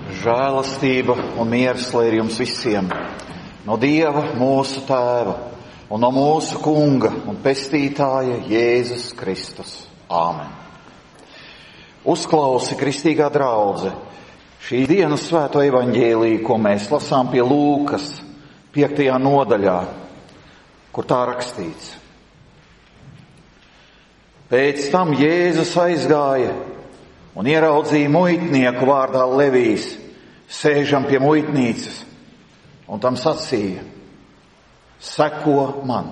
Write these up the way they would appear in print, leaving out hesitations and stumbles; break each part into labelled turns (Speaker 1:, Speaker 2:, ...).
Speaker 1: Žēlastība un miers lai ir jums visiem, no Dieva mūsu Tēva un no mūsu Kunga un Pestītāja Jēzus Kristus. Āmen. Uzklausi, kristīgā draudze, šī dienas svēto evaņģēliju, ko mēs lasām pie Lūkas 5. nodaļā, kur tā rakstīts. Pēc tam Jēzus aizgāja un ieraudzīja muitnieku vārdā Levijs, sēžam pie muitnīcas, un tam sacīja: seko man.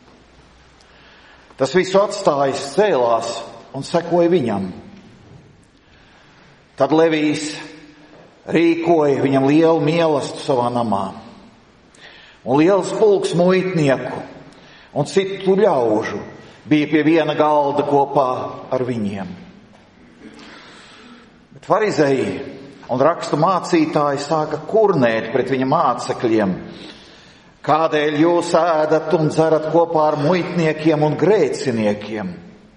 Speaker 1: Tas visu atstājis, cēlās un sekoja viņam. Tad Levijs rīkoja viņam lielu mīlestību savā namā. Un liels pulks muitnieku un citu ļaužu bija pie viena galda kopā ar viņiem. Bet farizēji un rakstu mācītāji sāka kurnēt pret viņa mācekļiem: kādēļ jūs ēdat un dzerat kopā ar muitniekiem un grēciniekiem?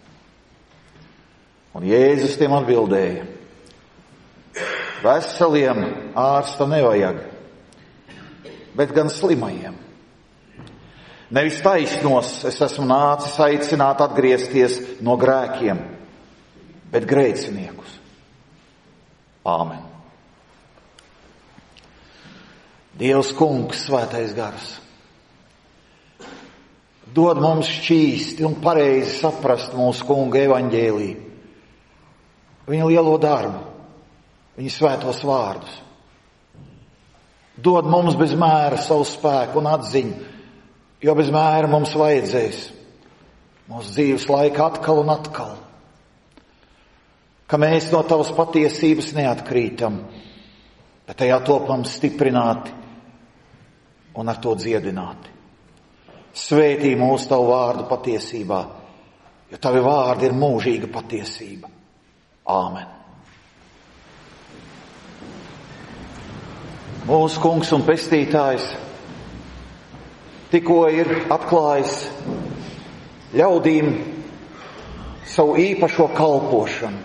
Speaker 1: Un Jēzus tiem atbildēja: veseliem ārsta nevajag, bet gan slimajiem. Nevis taisnos es esmu nācis aicināt atgriezties no grēkiem, bet grēciniekus. Āmen. Dievs Kungs, svētais gars, dod mums šķīsti un pareizi saprast mūsu Kunga evaņģēliju, viņa lielo darbu, viņa svētos vārdus. Dod mums bez mēra savu spēku un atziņu, jo bez mēra mums vajadzēs mūsu dzīves laika atkal un atkal, ka mēs no tavas patiesības neatkrītam, bet tajā topam stiprināti un ar to dziedināti. Svētī mūsu tavu vārdu patiesībā, jo tavi vārdi ir mūžīga patiesība. Āmen. Mūsu Kungs un Pestītājs tikko ir atklājis ļaudīm savu īpašo kalpošanu.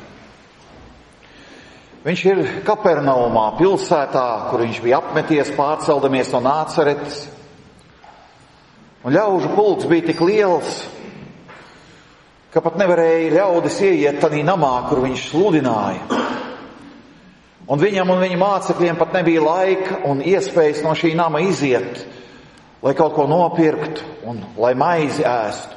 Speaker 1: Viņš ir Kapernaumā, pilsētā, kur viņš bija apmeties, pārceldamies no Nācaretes. Un ļaužu pulks bija tik liels, ka pat nevarēja ļaudis ieiet tādā namā, kur viņš sludināja. Un viņam un viņa mācekļiem pat nebija laika un iespējas no šī nama iziet, lai kaut ko nopirktu un lai maizi ēstu.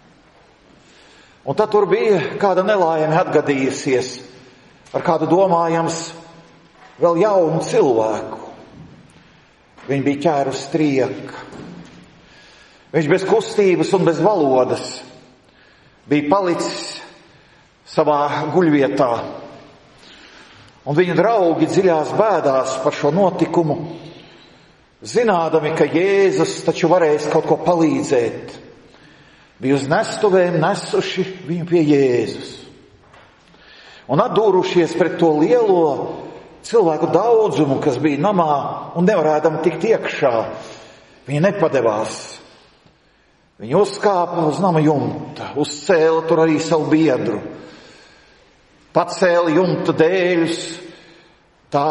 Speaker 1: Un tad tur bija kāda nelaime atgadījusies ar kādu domājams vēl jaunu cilvēku. Viņa bija ķērus strieka. Viņš bez kustības un bez valodas bija palicis savā guļvietā. Un viņa draugi dziļās bēdās par šo notikumu, zinādami, ka Jēzus taču varēs kaut ko palīdzēt. Bija uz nestuvēm nesuši viņu pie Jēzus. Un atdūrušies pret to lielo cilvēku daudzumu, kas bija namā un nevarēdam tikt iekšā, viņi nepadevās. Viņi uzkāpa uz nama jumta, uzcēla tur arī savu biedru, pacēla jumta dēļus, tā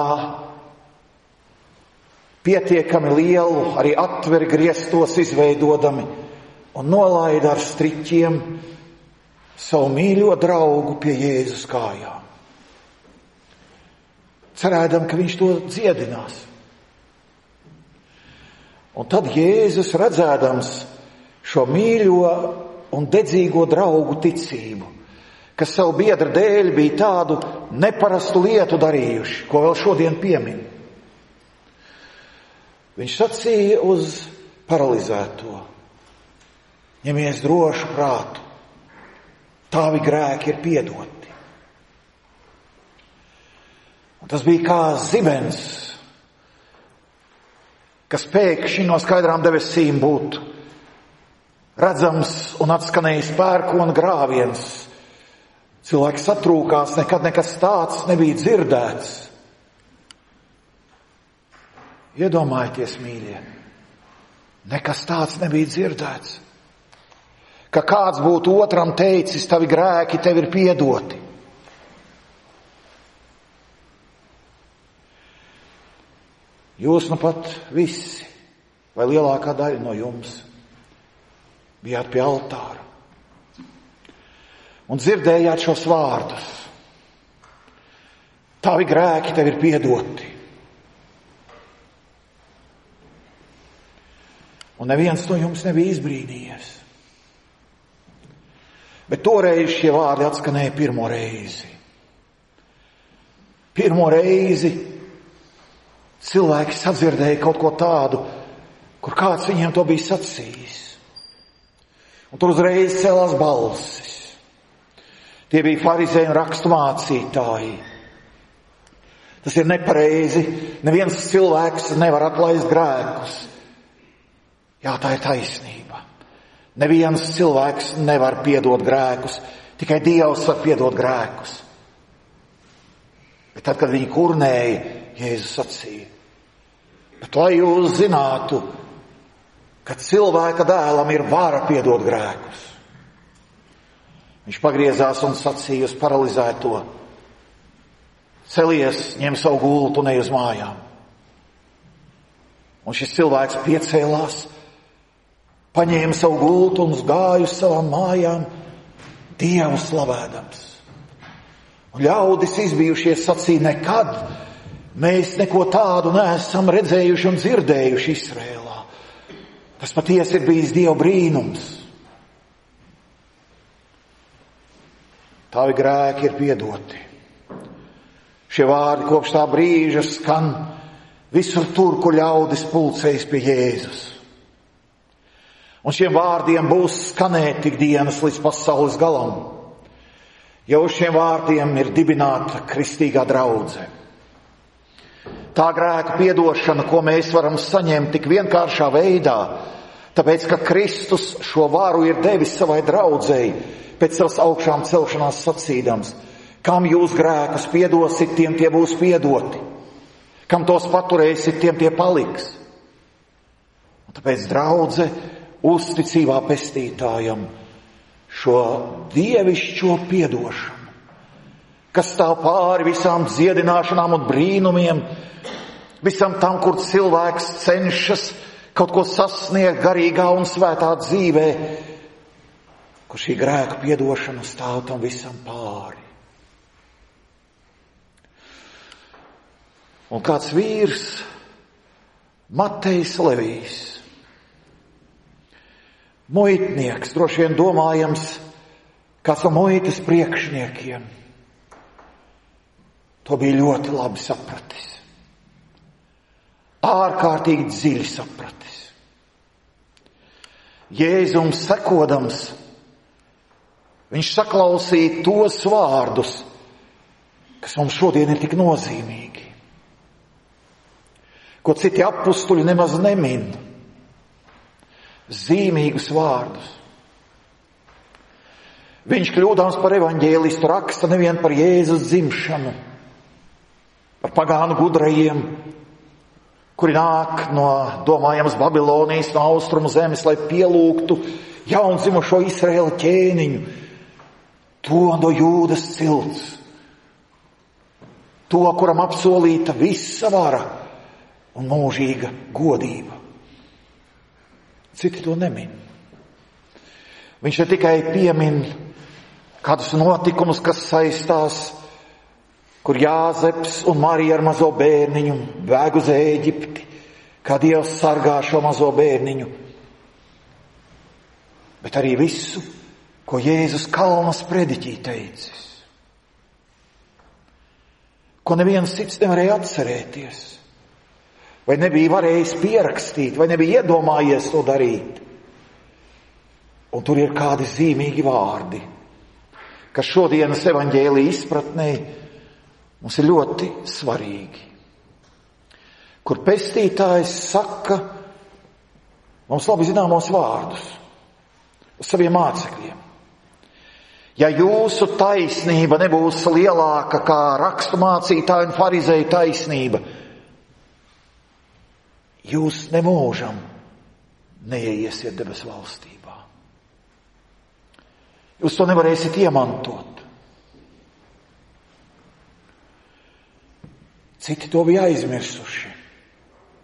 Speaker 1: pietiekami lielu, arī atveri griestos izveidodami, un nolaida ar striķiem savu mīļo draugu pie Jēzus kājām. Cerēdam, ka viņš to dziedinās. Un tad Jēzus, redzēdams šo mīļo un dedzīgo draugu ticību, kas savu biedra dēļ bija tādu neparastu lietu darījuši, ko vēl šodien piemin, viņš sacīja uz paralizēto: ņemies drošu prātu, tavi grēki ir piedoti. Un tas bija kā zibens, kas pēkšņi no skaidrām debesīm būtu redzams un atskanējis pērkona grāviens. Cilvēks satrūkās, nekad nekas tāds nebija dzirdēts. Iedomājieties, mīļie, nekas tāds nebija dzirdēts. Ka kāds būtu otram teicis: tavi grēki tev ir piedoti. Jūs nu pat visi, vai lielākā daļa no jums, bijāt pie altāra un dzirdējāt šos vārdus. Tavi grēki tev ir piedoti. Un neviens no jums nebija izbrīnījies. Bet toreiz šie vārdi atskanēja pirmo reizi. Pirmo reizi cilvēki sadzirdēja kaut ko tādu, kur kāds viņiem to bija sacījis. Un tur uzreiz celās balsis. Tie bija farizēji un rakstu mācītāji. Tas ir nepareizi. Neviens cilvēks nevar atlaist grēkus. Jā, tā ir taisnība. Neviens cilvēks nevar piedot grēkus. Tikai Dievs var piedot grēkus. Bet tad, kad viņi kurnēja, Jēzus sacīja: bet lai jūs zinātu, ka cilvēka dēlam ir vara piedot grēkus. Viņš pagriezās un sacīja uz paralizēto: celies, ņem savu gultu un ej uz mājām. Un šis cilvēks piecēlās, paņēma savu gultu un gāja uz savām mājām, Dievu slavēdams. Un ļaudis izbijušies sacīja: nekad mēs neko tādu neesam redzējuši un dzirdējuši Izrēlā. Tas patiesi ir bijis Dieva brīnums. Tavi grēki ir piedoti. Šie vārdi kopš tā brīža skan visur tur, kur ļaudis pulcējas pie Jēzus. Un šiem vārdiem būs skanēt tik dienas līdz pasaules galam. Jau uz šiem vārdiem ir dibināta kristīgā draudze. Tā grēka piedošana, ko mēs varam saņemt tik vienkāršā veidā, tāpēc, ka Kristus šo varu ir devis savai draudzei, pēc savas augšām celšanās sacīdams: kam jūs grēkus piedosit, tiem tie būs piedoti. Kam tos paturēsit, tiem tie paliks. Un tāpēc draudze uzticībā pestītājam šo dievišķo piedošanu, kas stāv pāri visām dziedināšanām un brīnumiem, visam tam, kur cilvēks cenšas kaut ko sasniegt garīgā un svētā dzīvē, kur šī grēka piedošana stāv tam visam pāri. Un kāds vīrs, Matejs Levijs, muitnieks, droši vien domājams, kāds no muitas priekšniekiem, to bija ļoti labi sapratis. Ārkārtīgi dziļi sapratis. Jēzum sekodams, viņš saklausīja tos vārdus, kas mums šodien ir tik nozīmīgi, ko citi apustuļi nemaz nemin. Zīmīgus vārdus. Viņš, kļūdams par evaņģēlistu, raksta nevien par Jēzus dzimšanu, par pagānu gudrajiem, kuri nāk no domājams Babilonijas, no austrumu zemes, lai pielūgtu jaundzimušo Izraēla ķēniņu, to no Jūdas cilts, to, kuram apsolīta visa vara un mūžīga godība. Citi to nemin. Viņš ne tikai piemin kādus notikumus, kas saistās, kur Jāzeps un Marija ar mazo bērniņu bēg uz Ēģipti, kā Dievs sargā šo mazo bērniņu, bet arī visu, ko Jēzus kalna sprediķī teicis, ko neviens cits nevarēja atcerēties, vai nebija varējis pierakstīt, vai nebija iedomājies to darīt. Un tur ir kādi zīmīgi vārdi, kas šodienas evaņģēlija izpratnē mums ir ļoti svarīgi. Kur pestītājs saka mums labi zināmos vārdus uz saviem mācekļiem. Ja jūsu taisnība nebūs lielāka kā rakstu mācītāju un farizēju taisnība, jūs nemūžam neieiesiet debesu valstībā. Jūs to nevarēsiet iemantot. Citi to bija aizmirsuši.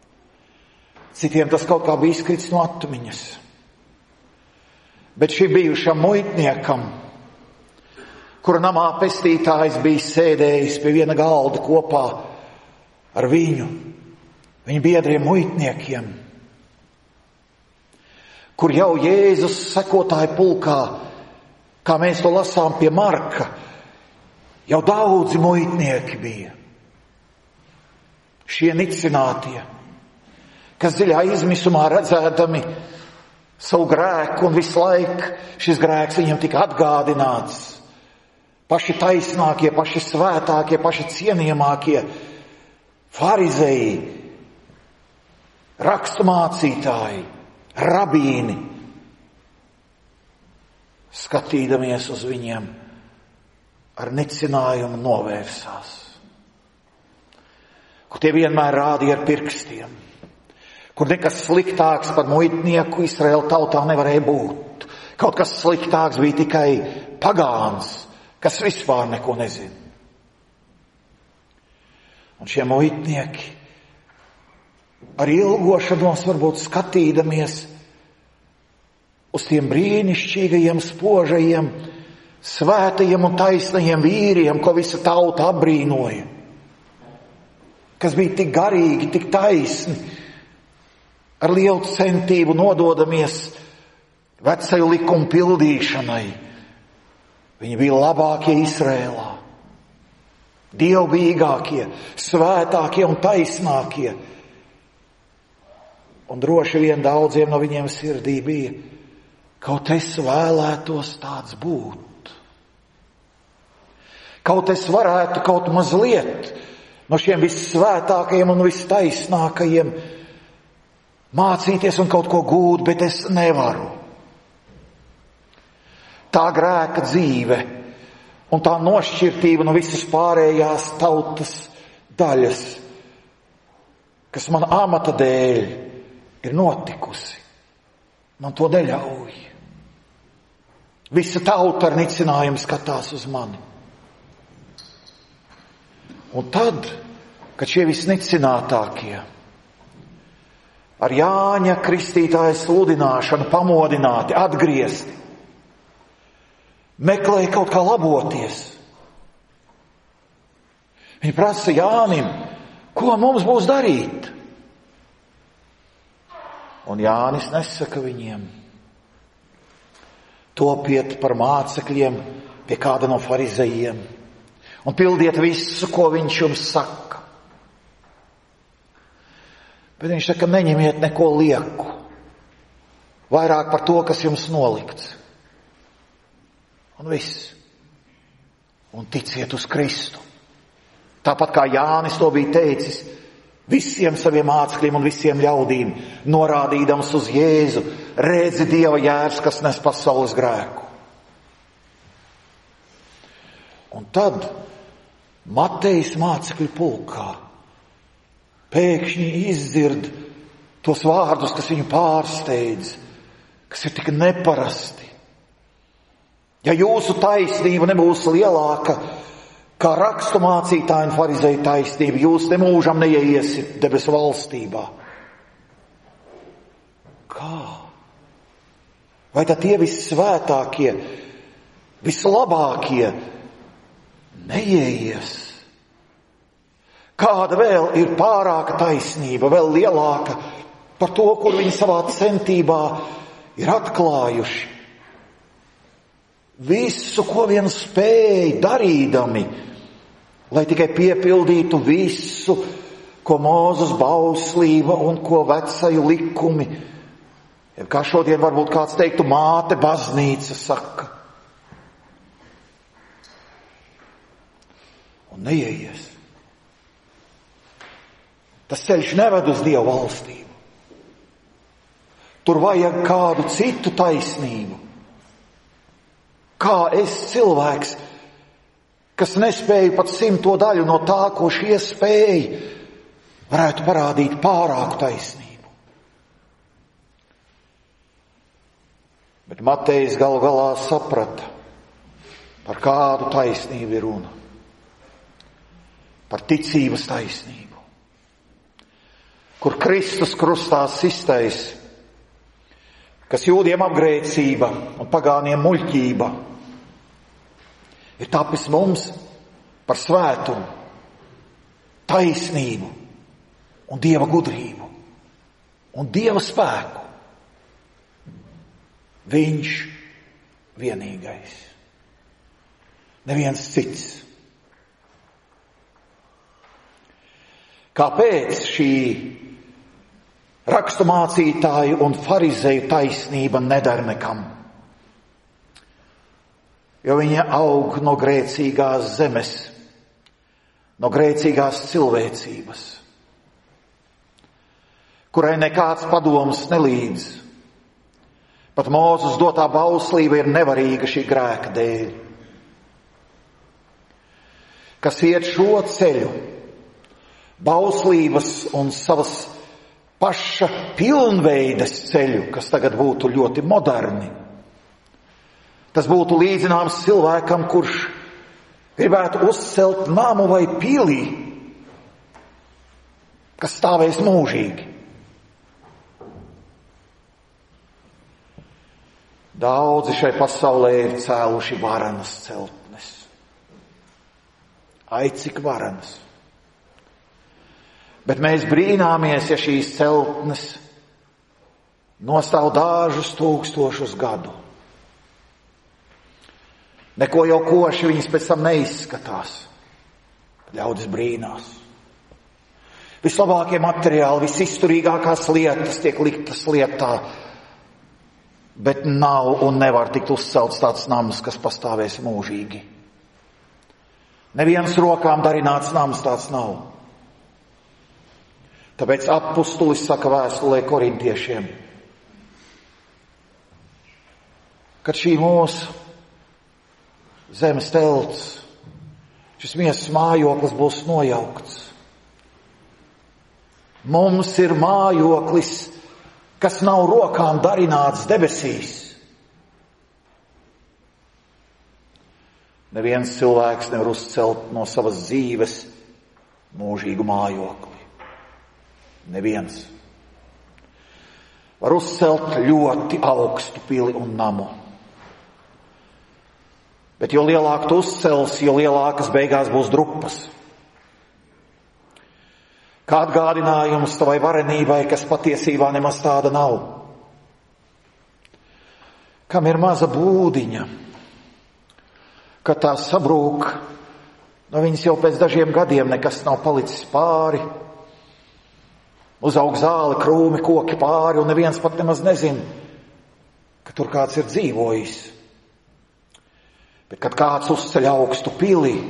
Speaker 1: Citiem tas kaut kā bija izkrits no atmiņas. Bet šim bijušam muitniekam, kura namā pestītājs bija sēdējis pie viena galda kopā ar viņu biedriem muitniekiem, kur jau Jēzus sekotāju pulkā, kā mēs to lasām pie Marka, jau daudzi muitnieki bija. Šie nicinātie, kas dziļā izmisumā redzēdami savu grēku, un visu laiku šis grēks viņam tika atgādināts. Paši taisnākie, paši svētākie, paši cienījamākie farizeji, raksturmācītāji, rabīni, skatīdamies uz viņiem ar nicinājumu novērsās, kur tie vienmēr rādīja ar pirkstiem, kur nekas sliktāks par muitnieku Izraēla tautā nevarēja būt. Kaut kas sliktāks bija tikai pagāns, kas vispār neko nezina. Un šie muitnieki ar ilgošanos varbūt skatīdamies uz tiem brīnišķīgajiem, spožajiem, svētajiem un taisnajiem vīriem, ko visa tauta apbrīnoja, kas bija tik garīgi, tik taisni, ar lielu centību nododamies vecaju likumu pildīšanai. Viņi bija labākie Izrēlā, dievbijīgākie, svētākie un taisnākie. Un droši vien daudziem no viņiem sirdī bija, kaut es vēlētos tāds būt. Kaut es varētu kaut mazliet no šiem vissvētākajiem un vistaisnākajiem mācīties un kaut ko gūt, bet es nevaru. Tā grēka dzīve un tā nošķirtība no visas pārējās tautas daļas, kas man amata dēļ ir notikusi, man to neļauj. Visa tauta ar nicinājumu skatās uz mani. Un tad, kad šie visnicinātākie ar Jāņa Kristītāja sludināšanu pamodināti, atgriezti, meklēja kaut kā laboties. Viņi prasa Jānim, ko mums būs darīt? Un Jānis nesaka viņiem, topiet par mācekļiem pie kāda no farizejiem un pildiet visu, ko viņš jums saka. Bet viņš saka, neņemiet neko lieku, vairāk par to, kas jums nolikts. Un viss. Un ticiet uz Kristu. Tāpat kā Jānis to bija teicis visiem saviem mācekļiem un visiem ļaudīm, norādīdams uz Jēzu, redzi Dieva jērs, kas nes pasaules grēku. Un tad Matejas mācekļu pulkā pēkšņi izdzird tos vārdus, kas viņu pārsteidz, kas ir tik neparasti. Ja jūsu taisnība nebūs lielāka kā raksturmācītāju un farizeju taisnība, jūs nemūžam neieiesiet debesu valstībā. Kā? Vai tad tie vissvētākie, vislabākie neieies? Kāda vēl ir pārāka taisnība, vēl lielāka par to, kur viņi savā centībā ir atklājuši? Visu, ko vien spēj darīdami, lai tikai piepildītu visu, ko Mūzes bauslība un ko vecaju likumi, kā šodien varbūt kāds teiktu, māte baznīca saka. Un neieies. Tas ceļš neved uz Dieva valstību. Tur vajag kādu citu taisnību. Kā es cilvēks, kas nespēju pat 100 daļu no tā, ko šie spēja, varētu parādīt pārāku taisnību. Bet Matejs galu galā saprata, par kādu taisnību ir runa. Par ticības taisnību. kur Kristus krustā sistais, kas jūdiem apgrēcība un pagāniem muļķība, ir tapis mums par svētumu, taisnību un Dieva gudrību un Dieva spēku. Viņš vienīgais. Neviens cits. Kāpēc šī raksturmācītāju un farizeju taisnība nedara nekam? Jo viņa aug no grēcīgās zemes, no grēcīgās cilvēcības, kurai nekāds padoms nelīdz. Pat Mūzes dotā bauslība ir nevarīga šī grēka dēļ. Kas iet šo ceļu, bauslības un savas paša pilnveides ceļu, kas tagad būtu ļoti moderni, tas būtu līdzināms cilvēkam, kurš gribētu uzcelt namu vai pilī, kas stāvēs mūžīgi. Daudzi šai pasaulē ir cēluši varenas celtnes. Ai, cik varenas! Bet mēs brīnāmies, ja šīs celtnes nostāv dažus tūkstošus gadu. Neko jau koši viņas pēc tam neizskatās. Ļaudis brīnās. Vislabākie materiāli, visizturīgākās lietas tiek liktas lietā, bet nav un nevar tikt uzcelts tāds nams, kas pastāvēs mūžīgi. Nevienas rokām darināts nams tāds nav. Tāpēc apustulis saka vēstulē korintiešiem, kad šī mūsu zemes telts, šis miesas mājoklis būs nojaukts. Mums ir mājoklis, kas nav rokām darināts debesīs. Neviens cilvēks nevar uzcelt no savas dzīves mūžīgu mājokli. Neviens. Var uzcelt ļoti augstu pili un namu. Bet jo lielāk tu uzcels, jo lielākas beigās būs drupas. Kā atgādinājums tavai varenībai, kas patiesībā nemaz tāda nav. Kam ir maza būdiņa, kad tā sabrūk, no viņas jau pēc dažiem gadiem nekas nav palicis pāri. Uzaug zāli, krūmi, koki pāri, un neviens pat nemaz nezin, ka tur kāds ir dzīvojis. Bet kad kāds uzceļ augstu pili,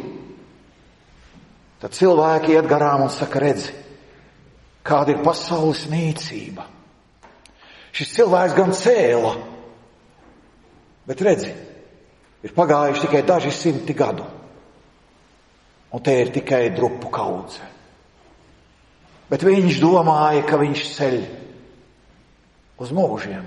Speaker 1: tad cilvēki iet garām un saka, redzi, kāda ir pasaules nīcība. Šis cilvēks gan cēla, bet redzi, ir pagājuši tikai daži simti gadu, un te ir tikai drupu kaudze. Bet viņš domāja, ka viņš ceļ uz mūžiem.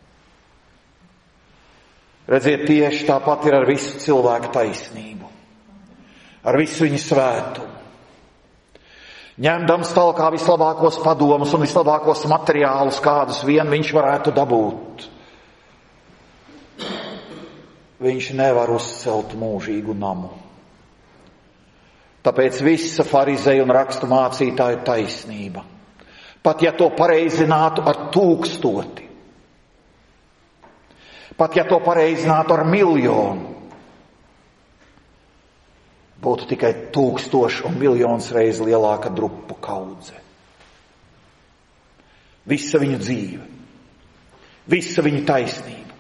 Speaker 1: Redziet, tieši tāpat ir ar visu cilvēku taisnību, ar visu viņu svētumu. Ņemdams talkā vislabākos padomus un vislabākos materiālus, kādus vien viņš varētu dabūt, viņš nevar uzcelt mūžīgu namu. Tāpēc visa farizeju un rakstu mācītāju taisnība, pat ja to pareizinātu ar 1000, pat ja to pareizinātu ar 1 000 000, būtu tikai 1000 un 1 000 reiz lielāka drupu kaudze. Visa viņu dzīve, visa viņu taisnība.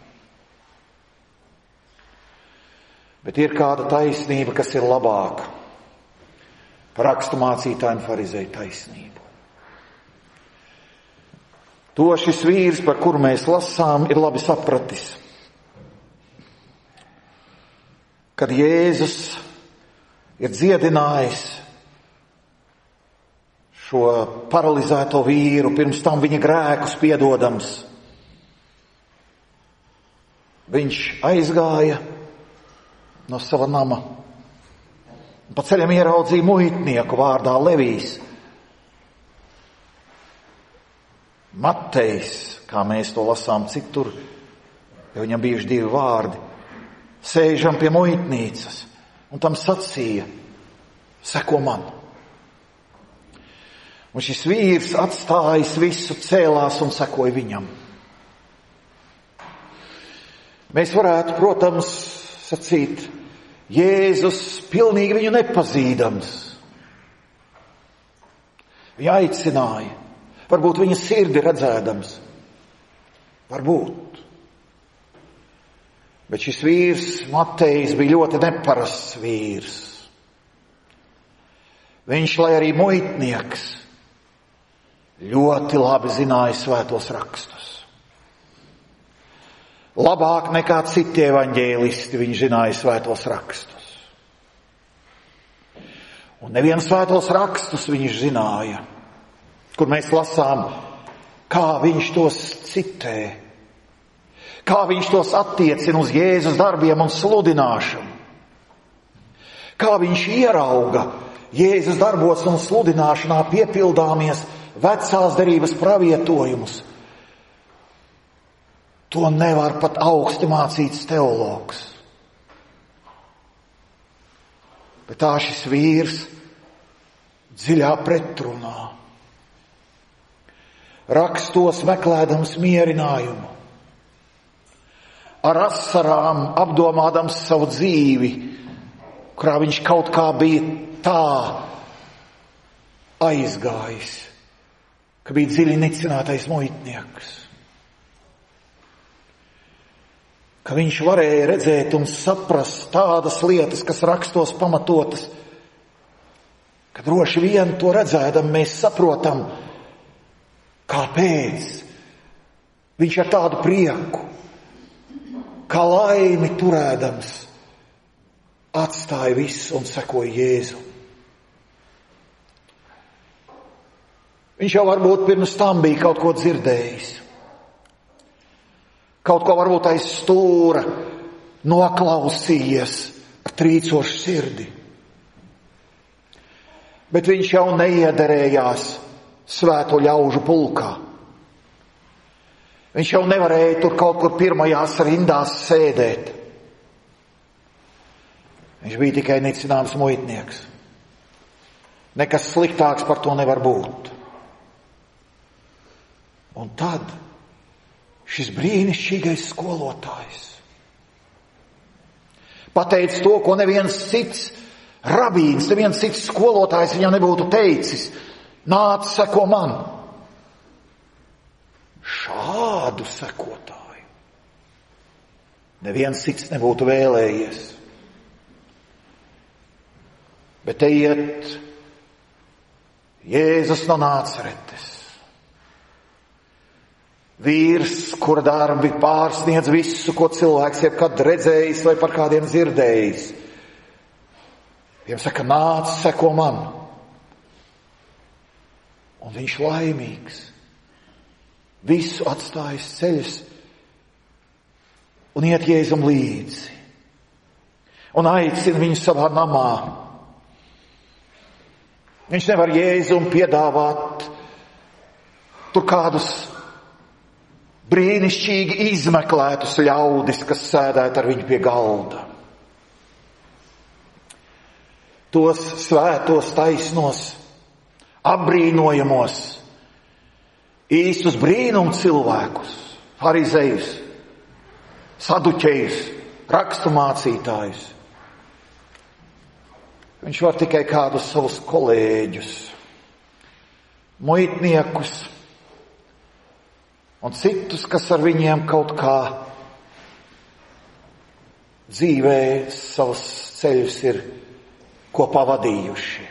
Speaker 1: Bet ir kāda taisnība, kas ir labāka par rakstu mācītāju un farizeju taisnību. To šis vīrs, par kuru mēs lasām, ir labi sapratis. Kad Jēzus ir dziedinājis šo paralizēto vīru, pirms tam viņa grēkus piedodams, viņš aizgāja no sava nama. Pa ceļam ieraudzīja muitnieku vārdā Levijs. Matejs, kā mēs to lasām citur, jo viņam bijuši 2 vārdi, sēžam pie muitnīcas, un tam sacīja, seko man. Un šis vīrs atstājis visu, cēlās un sekoja viņam. Mēs varētu, protams, sacīt, Jēzus pilnīgi viņu nepazīdams. Viņu aicināja, varbūt viņa sirdi redzēdams, varbūt. Bet šis vīrs, Matejs, bija ļoti neparasts vīrs. Viņš, lai arī muitnieks, ļoti labi zināja svētos rakstus. Labāk nekā citi evaņģēlisti viņš zināja svētos rakstus. Un nevienu svētos rakstus viņš zināja, kur mēs lasām, kā viņš tos citē, kā viņš tos attiecina uz Jēzus darbiem un sludināšanu, kā viņš ierauga Jēzus darbos un sludināšanā piepildāmies vecās derības pravietojumus. To nevar pat augsti mācīts teologs. Bet tā šis vīrs dziļā pretrunā, rakstos meklēdams mierinājumu, ar asarām apdomādams savu dzīvi, kurā viņš kaut kā bija tā aizgājis, ka bija dziļi nicinātais muitnieks. Ka viņš varēja redzēt un saprast tādas lietas, kas rakstos pamatotas, ka droši vien to redzēdam mēs saprotam, kāpēc viņš ar tādu prieku, kā laimi turēdams, atstāja visu un sekoja Jēzu. Viņš jau varbūt pirms tam bija kaut ko dzirdējis. Kaut ko varbūt aiz stūra noklausījies ar trīcošu sirdi. Bet viņš jau neiederējās svēto ļaužu pulkā. Viņš jau nevarēja tur kaut kur pirmajās rindās sēdēt. Viņš bija tikai nicināms muitnieks. Nekas sliktāks par to nevar būt. Un tad šis brīnišķīgais skolotājs pateica to, ko neviens cits rabīns, neviens cits skolotājs viņam nebūtu teicis. Nāc, seko man. Šādu sekotāju neviens cits nebūtu vēlējies. Bet te iet Jēzus no Nācaretes. Vīrs, kura darbi pārsniedz visu, ko cilvēks jebkad redzējis vai par kādiem dzirdējis. Viņam saka, nāc, seko man. Un viņš laimīgs. Visu atstājis ceļus un iet Jēzum līdzi. Un aicina viņu savā namā. Viņš nevar Jēzum piedāvāt tur kādus brīnišķīgi izmeklētus ļaudis, kas sēdētu ar viņu pie galda. Tos svētos, taisnos, apbrīnojamos, īstus brīnumu cilvēkus, farizejus, saduķejus, raksturmācītājus. Viņš var tikai kādus savus kolēģus, muitniekus, un citus, kas ar viņiem kaut kā dzīvē savus ceļus ir kopā vadījuši.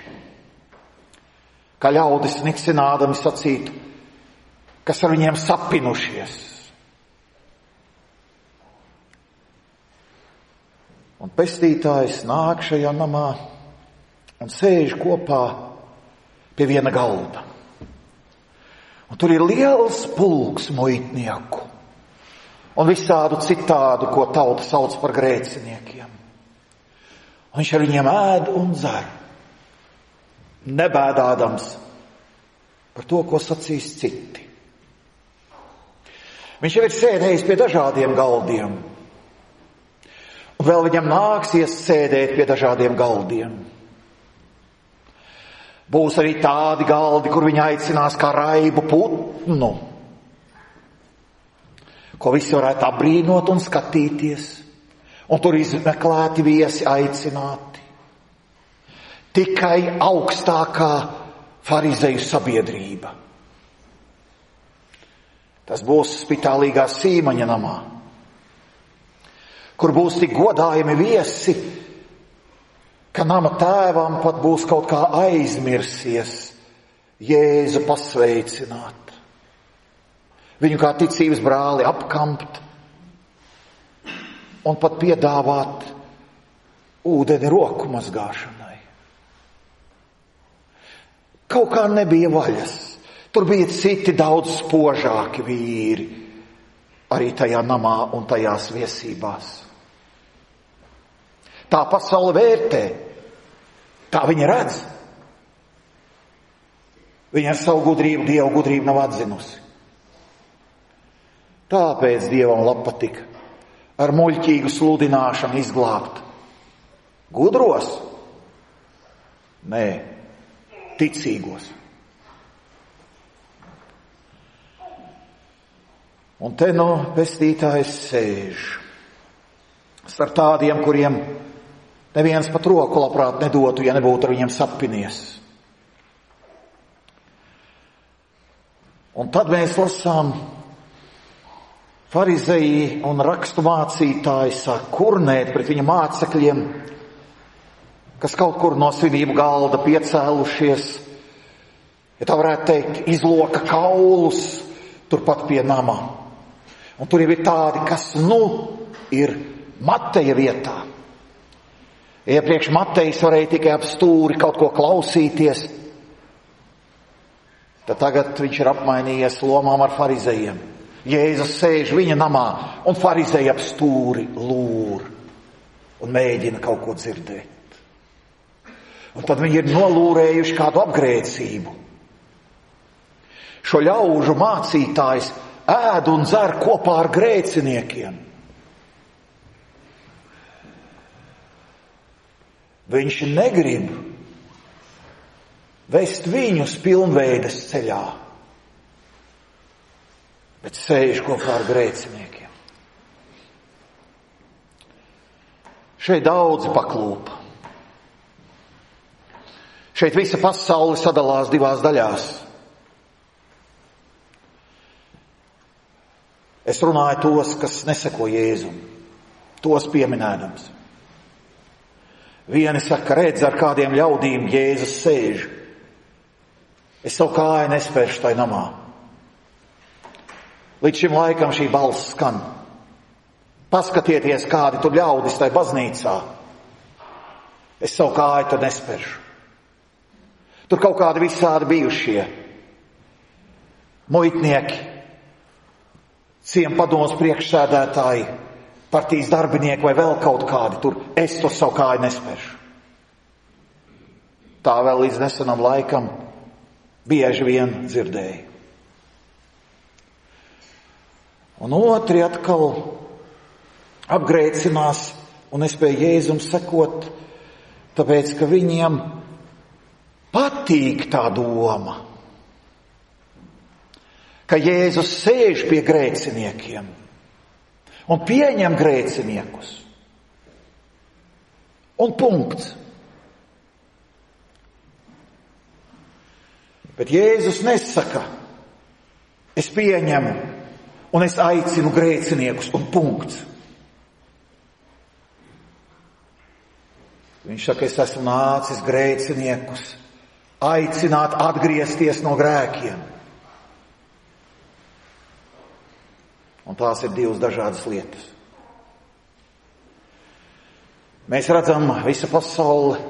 Speaker 1: Kā ļaudis nicinādami sacītu, kas ar viņiem sapinušies. Un pestītājs nāk šajā namā un sēž kopā pie viena galda. Un tur ir liels pulks muitnieku un visādu citādu, ko tauta sauc par grēciniekiem. Un viņš ar viņiem ēd un dzer, nebēdādams par to, ko sacīs citi. Viņš jau ir sēdējis pie dažādiem galdiem. Un vēl viņam nāksies sēdēt pie dažādiem galdiem. Būs arī tādi galdi, kur viņi aicinās kā raibu putnu, ko visi varētu apbrīnot un skatīties. Un tur izmeklēti viesi aicināti. Tikai augstākā farizeju sabiedrība. Tas būs spitālīgā Sīmaņa namā, kur būs tik godājami viesi, ka nama tēvam pat būs kaut kā aizmirsies Jēzu pasveicināt. Viņu kā ticības brāli apkampt un pat piedāvāt ūdeni roku mazgāšanai. Kaut kā nebija vaļas. Tur bija citi daudz spožāki vīri arī tajā namā un tajās viesībās. Tā pasaule vērtē, tā viņa redz. Viņa ar savu gudrību, Dievu gudrību nav atzinusi. Tāpēc Dievam patika ar muļķīgu sludināšanu izglābt gudros? Nē, ticīgos. Un te pestītājs sēž starp tādiem, kuriem neviens pat roku labprāt nedotu, ja nebūtu ar viņiem sapinies. Un tad mēs lasām, farizeji un rakstu mācītāji sāk kurnēt pret viņa mācekļiem, kas kaut kur no svinību galda piecēlušies, ja tā varētu teikt, izloka kaulus turpat pie nama. Un tur jau ir tādi, kas ir Mateja vietā. Iepriekš Matejs varēja tikai ap stūri kaut ko klausīties, tad tagad viņš ir apmainījies lomām ar farizejiem. Jēzus sēž viņa namā un farizeji ap stūri lūr un mēģina kaut ko dzirdēt. Un tad viņi ir nolūrējuši kādu apgrēcību. Šo ļaužu mācītājs ēd un dzer kopā ar grēciniekiem. Viņš negrib vest viņus pilnveides ceļā, bet sēž kopā ar grēciniekiem. Šeit daudzi paklūpa. Šeit visa pasaule sadalās divās daļās. Es runāju tos, kas neseko Jēzum, tos pieminēdams. Vieni saka, redz, ar kādiem ļaudīm Jēzus sēž. Es savu kāju nespēršu tai namā. Līdz šim laikam šī balss skan. Paskatieties, kādi tur ļaudis tai baznīcā. Es savu kāju tad nespēršu. Tur kaut kādi visādi bijušie muitnieki, ciemapadomes priekšsēdētāji, partijas darbinieki vai vēl kaut kādi. Tur es to savu kāju nespēršu. Tā vēl līdz nesenam laikam bieži vien dzirdēju. Un otri atkal apgrēcinās un nespēja Jēzum sekot, tāpēc, ka viņiem patīk tā doma, ka Jēzus sēž pie grēciniekiem un pieņem grēciniekus. Un punkts. Bet Jēzus nesaka, es pieņemu un es aicinu grēciniekus un punkts. Viņš saka, es esmu nācis grēciniekus aicināt atgriezties no grēkiem. Un tās ir divas dažādas lietas. Mēs redzam, visa pasaule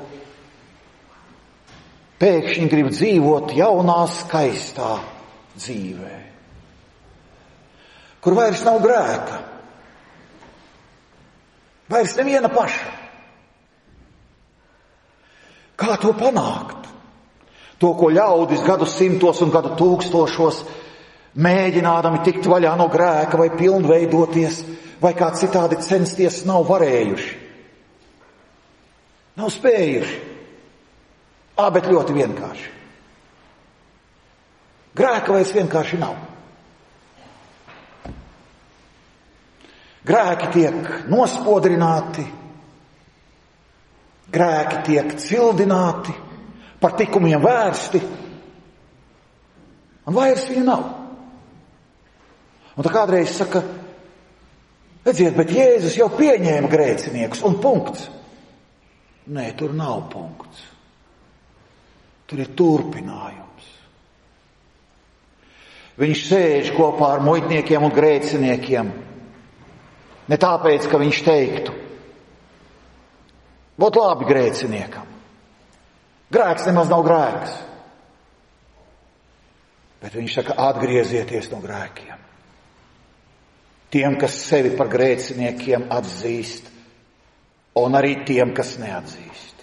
Speaker 1: pēkšņi grib dzīvot jaunā, skaistā dzīvē, kur vairs nav grēka, vairs neviena paša. Kā to panākt? To, ko ļaudis gadu simtos un gadu tūkstošos mēģinādami tikt vaļā no grēka vai pilnveidoties, vai kā citādi censties, nav varējuši. Nav spējuši. Bet ļoti vienkārši. Grēka vairs vienkārši nav. Grēki tiek nospodrināti, grēki tiek cildināti, par tikumiem vērsti, un vairs viņa nav. Un tā kādreiz saka, redziet, bet Jēzus jau pieņēma grēciniekus, un punkts. Nē, tur nav punkts. Tur ir turpinājums. Viņš sēž kopā ar muitniekiem un grēciniekiem. Ne tāpēc, ka viņš teiktu, būtu labi grēciniekam. Grēks nemaz nav grēks. Bet viņš saka, atgriezieties no grēkiem. Tiem, kas sevi par grēciniekiem atzīst, un arī tiem, kas neatzīst.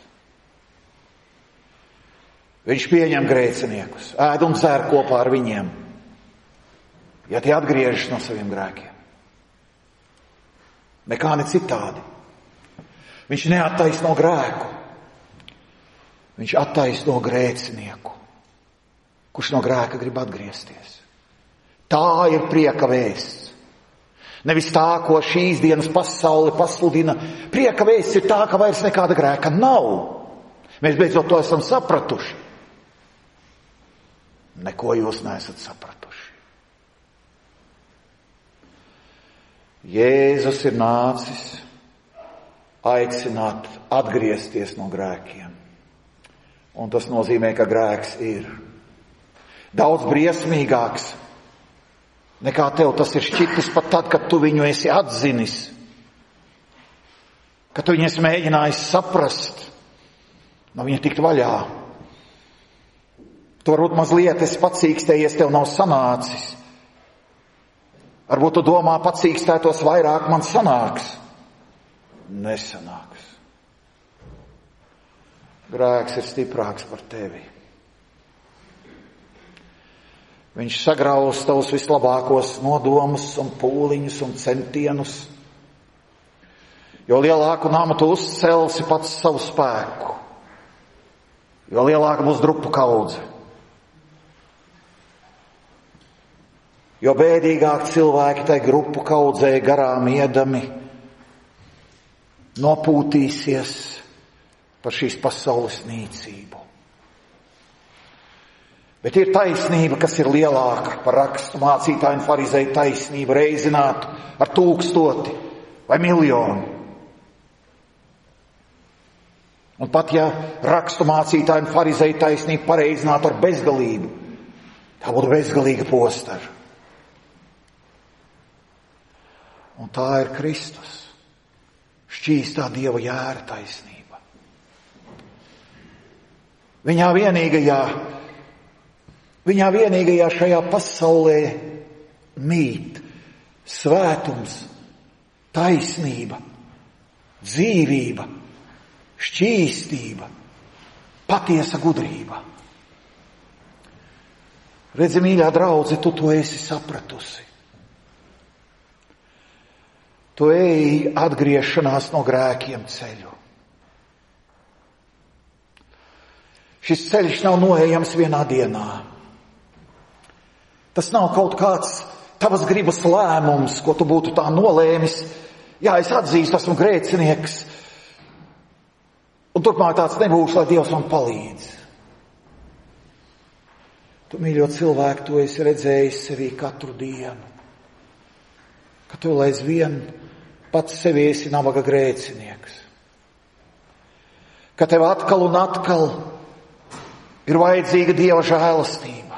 Speaker 1: Viņš pieņem grēciniekus, ēd un dzer kopā ar viņiem, ja tie atgriežas no saviem grēkiem. Nekā ne citādi. Viņš neattaisno grēku. Viņš attaisno grēcinieku, kurš no grēka grib atgriezties. Tā ir prieka vēsts. Nevis tā, ko šīs dienas pasaule pasludina. Prieka vēsts ir tā, ka vairs nekāda grēka nav. Mēs beidzot to esam sapratuši. Neko jūs neesat sapratuši. Jēzus ir nācis aicināt atgriezties no grēkiem. Un tas nozīmē, ka grēks ir daudz briesmīgāks nekā tev tas ir šķitis pat tad, kad tu viņu esi atzinis, kad tu viņu esi mēģinājis saprast, no viņa tikt vaļā. Tu varbūt mazliet esi pacīkstējies, tev nav sanācis. Varbūt tu domā, pacīkstētos vairāk, man sanāks. Nesanāks. Grēks ir stiprāks par tevi. Viņš sagrauz tavus vislabākos nodomus un pūliņus un centienus. Jo lielāku namu tu uzcelsi pats savu spēku, jo lielāka būs drupu kaudze. Jo bēdīgāk cilvēki tai grupu kaudzē garām iedami nopūtīsies par šīs pasaules nīcību. Bet ir taisnība, kas ir lielāka par rakstu mācītāju un farizēju taisnību reizināt ar 1000 vai 1 000 000. Un pat ja rakstu mācītāju un farizēju taisnību pareizinātu ar bezgalību, tā būtu bezgalīga postara. Un tā ir Kristus, šķīstā Dieva jēra taisnība. Viņā vienīgajā šajā pasaulē mīt svētums, taisnība, dzīvība, šķīstība, patiesa gudrība. Redzi, mīļā draudze, tu to esi sapratusi. Tu ej atgriešanās no grēkiem ceļu. Šis ceļš nav noejams vienā dienā. Tas nav kaut kāds tavas gribas lēmums, ko tu būtu tā nolēmis. Jā, es atzīstu, esmu grēcinieks. Un turpmāk tāds nebūs, lai Dievs man palīdz. Tu, mīļo cilvēku, tu esi redzējis sevī katru dienu. Ka tu aizvien pats sevi esi nabaga grēcinieks. Ka tev atkal un atkal ir vajadzīga Dieva žēlastība.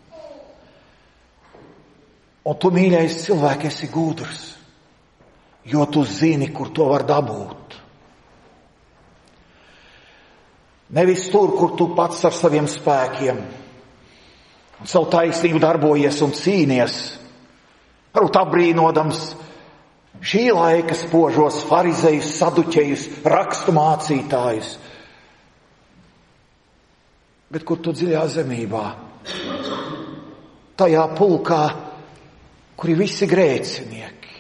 Speaker 1: Un tu, mīļais cilvēks, esi gudrs, jo tu zini, kur to var dabūt. Nevis tur, kur tu pats ar saviem spēkiem un savu taisnību darbojies un cīnies, varbūt apbrīnodams šī laika spožos farizejus, saduķejus, rakstu mācītājus, bet kur tu dziļā zemībā tajā pulkā, kur ir visi grēcinieki.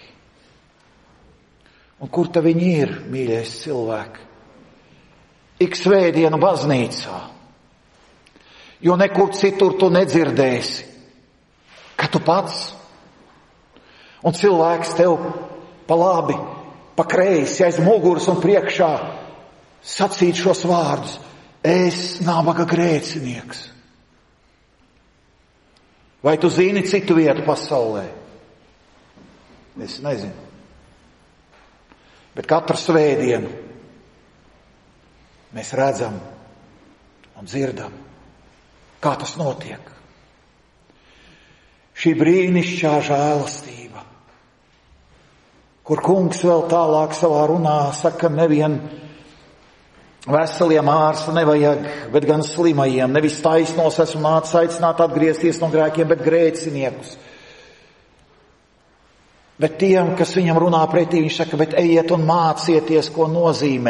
Speaker 1: Un kur tad viņi ir, mīļais cilvēki? Ik svētdienu baznīcā. Jo nekur citur tu nedzirdēsi, ka tu pats un cilvēks tev pa labi, pa kreisi, aiz muguras un priekšā sacīt šos vārdus: es nabaga grēcinieks. Vai tu zini citu vietu pasaulē? Es nezinu. Bet katru svētdienu mēs redzam un dzirdam, kā tas notiek. Šī brīnišķīgā žēlastība, kur kungs vēl tālāk savā runā saka, nevien veseliem ārsta nevajag, bet gan slimajiem. Nevis taisnos esmu nācis aicināt atgriezties no grēkiem, bet grēciniekus. Bet tiem, kas viņam runā pretī, viņš saka, bet ejiet un mācieties, ko nozīmē.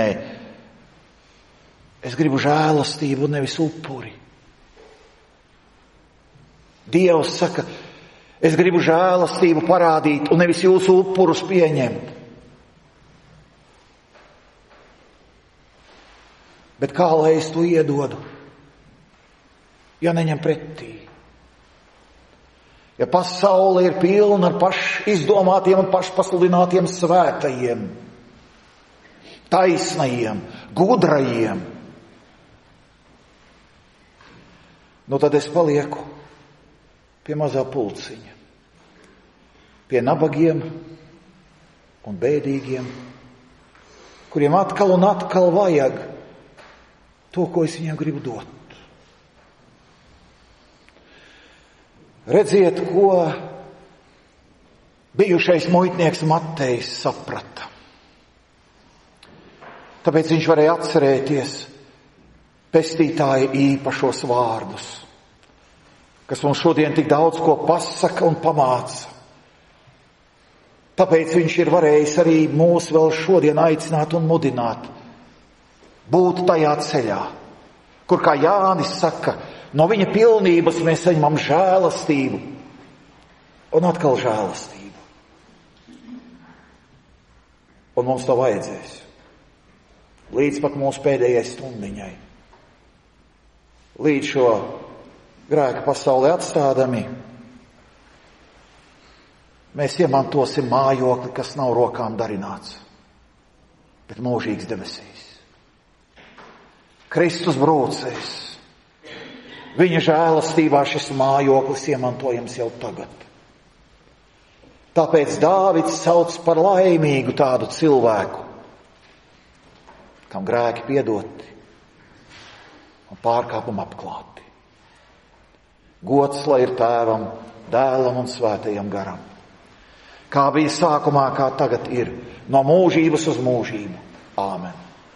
Speaker 1: Es gribu žēlastību, nevis upuri. Dievs saka, es gribu žēlastību parādīt un nevis jūsu upurus pieņemt. Bet kā lai es to iedodu, ja neņem pretī? Ja pasaule ir pilna ar pašizdomātiem un pašpasludinātiem svētajiem, taisnajiem, gudrajiem, nu tad es palieku pie mazā pulciņa, pie nabagiem un bēdīgiem, kuriem atkal un atkal vajag to, ko es viņiem gribu dot. Redziet, ko bijušais muitnieks Matejs saprata. Tāpēc viņš varēja atcerēties pestītāja īpašos vārdus, kas mums šodien tik daudz ko pasaka un pamāca. Tāpēc viņš ir varējis arī mūs vēl šodien aicināt un mudināt būt tajā ceļā, kur, kā Jānis saka, no viņa pilnības mēs saņemam žēlastību un atkal žēlastību. Un mums to vajadzēs līdz pat mūsu pēdējai stundiņai. Līdz šo grēka pasaulē atstādami mēs iemantosim mājokli, kas nav rokām darināts, bet mūžīgs debesīs. Kristus brūcēs. Viņa žēlastībā šis mājoklis iemantojams jau tagad. Tāpēc Dāvids sauc par laimīgu tādu cilvēku, kam grēki piedoti un pārkāpumi apklāti. Gods lai ir Tēvam, Dēlam un Svētajam garam. Kā bija sākumā, kā tagad ir, no mūžības uz mūžību. Āmen.